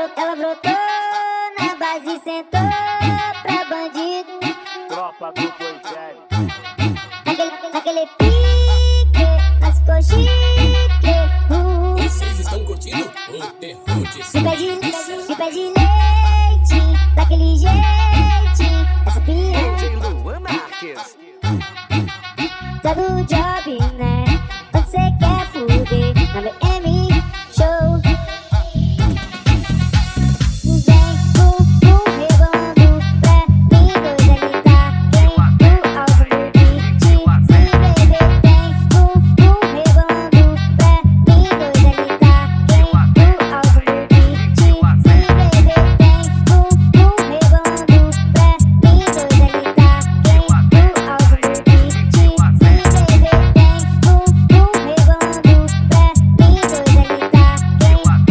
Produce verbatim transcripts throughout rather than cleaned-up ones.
ela brotou na base e sentou pra bandido. Tropa do dois L. Naquele, naquele pique, mas ficou chique. Uh. Vocês estão curtindo o terror de Me pede, me pede leite, daquele jeitinho. Essa piranha D J Luan Marques. sabe o job, né? Quando cê quer fuder na B M Show. Vem com o rebolando pra mim, dois L tá quente, o alvo do beat. Se beber, vem com o rebolando pra mim, dois L tá quente, o alvo do beat. Se beber, vem com o rebolando pra mim, dois L tá quente, o alvo do beat. Se beber, vem com o rebolando pra mim, dois L tá quente, o alvo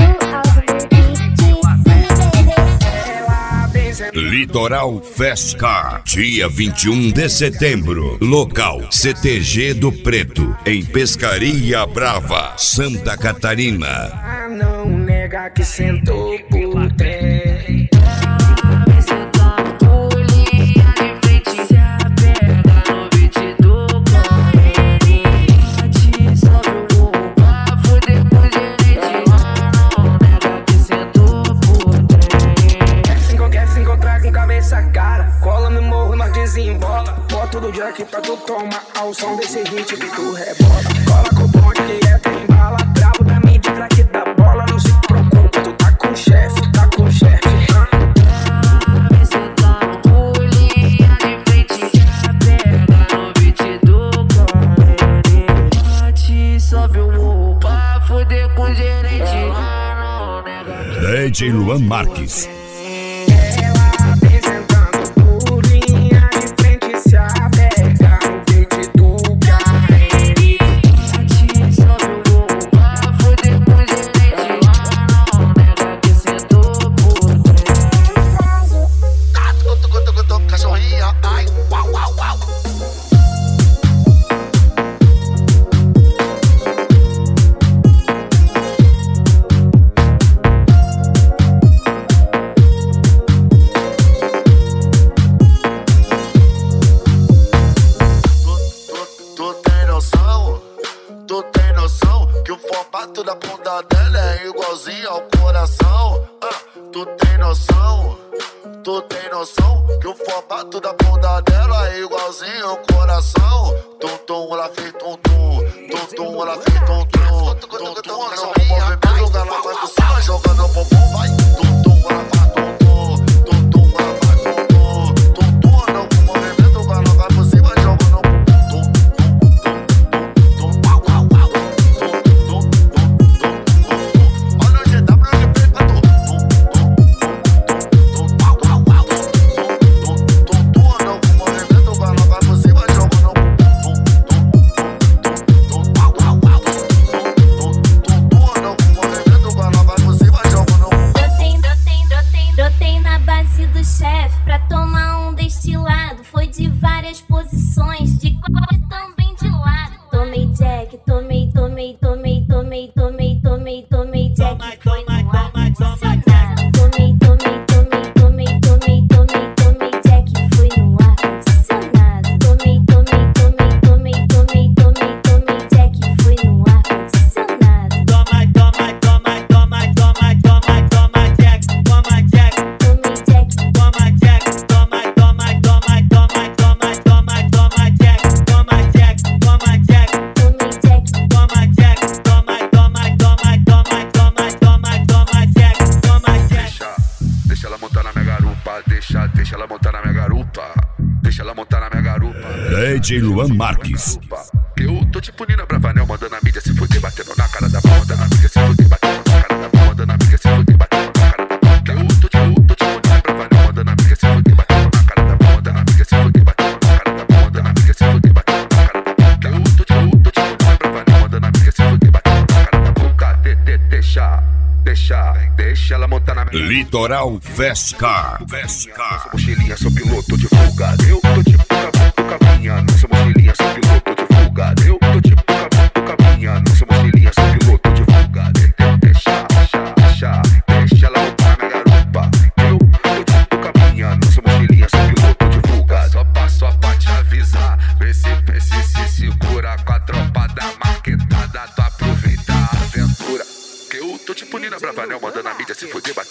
do beat. Litoral Festcar, dia vinte e um de setembro. Local C T G do Preto, em Pescaria Brava, Santa Catarina. Ah, não nega que sentou por trem. Do Jack pra tu tomar ao som desse hit que tu rebola. Cola com o bonde que é trem bala. Bravo da mídia, craque da bola. Não se preocupa, tu tá com o chefe, tá com o chefe. Você tá no linha de frente, já pega no beat do Correio. Bate, sobe o morro pra fuder com o gerente. D J Luan Marques. Da bunda dela é igualzinho ao coração. Ah, tu tem noção? Tu tem noção que o formato da bunda dela é igualzinho ao coração? Tum tum, ela fez tum tum, tum tum, ela fez tum tum, tum tum, no movimento ela vai por cima jogando o bumbum, vai. Tum tum, ela faz tum tum, tum tum, ela faz tum tum, tum tum, no movimento ela vai por cima jogando o bumbum, tum tum, tum tum, tum tum. D J Luan Marques. Eu tô tipo Nina Bravanel, mandando a mídia se fuder, batendo na cara da pau, mandando a mídia se fuder, batendo na cara da pau, mandando a mídia se fuder, batendo na cara da pau. Eu tô tipo, tô tipo Nina Bravanel, mandando a mídia se fuder, batendo na cara da pau, mandando a mídia se fuder, batendo na cara da pau, mandando a mídia se fuder, batendo na cara da pau. Eu tô tipo, tô tipo Nina Bravanel, mandando a mídia se fuder, batendo na cara da boca. De, de, deixa, deixa, deixa ela montar na minha. Litoral Festcar. Nossa mochilinha, sou piloto de fuga. Eu tô tipo cabinha, nossa mochilinha, sou piloto de fuga. Eu tô tipo cabinha, nossa mochilinha, sou piloto de fuga. Deixa, deixa, deixa, deixa ela montar na minha não manda na mídia, se fuder,